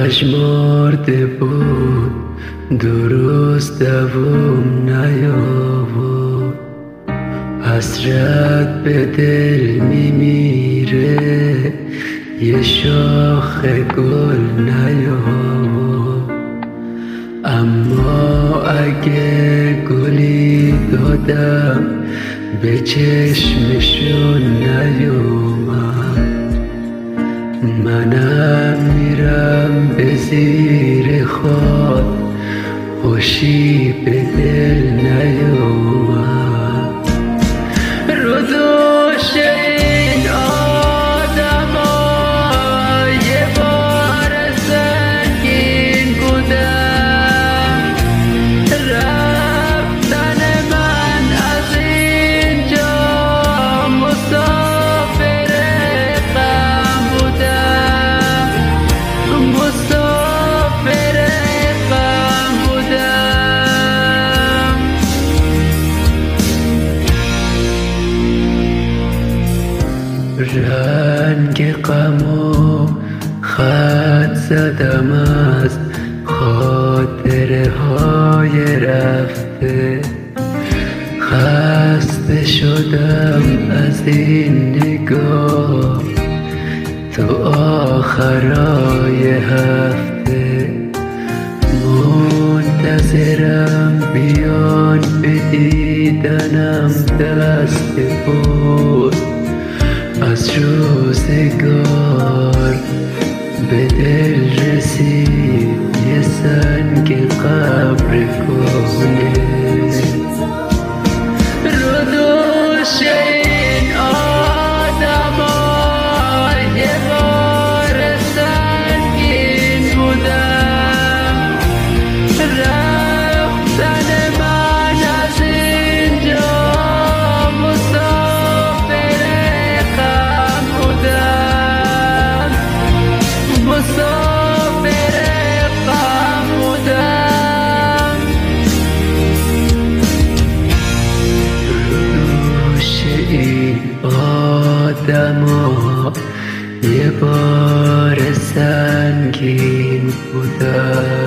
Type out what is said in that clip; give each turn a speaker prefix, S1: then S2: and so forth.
S1: پژمرده بود درست دوام نیاورد، حسرت به دل میمیره یه شاخ گل نیاورد. اما اگه گلی دادم به چشمشون نیومد، منم میرم به زیر خاک، خوشی به دل نیومد. رو دوش این آدما یه بار سنگین بودم، رفتن من از اینجا مسافر غم بودم، مسافر غم بودم. رنگ غمو خط زدم از خاطره های رفته، خسته شدم از این نگاه تو آخرای هفته. منتظرم بیان به دیدنم دست بود از روزگار، به دل رسید یه سنگ قبر کهنه. رو دوش این آدما یه بار سنگین بودم، رفتن من از اینجا مسافر غم بودم، مسافر غم بودم. روش این آدما یه بار سنگین بودم.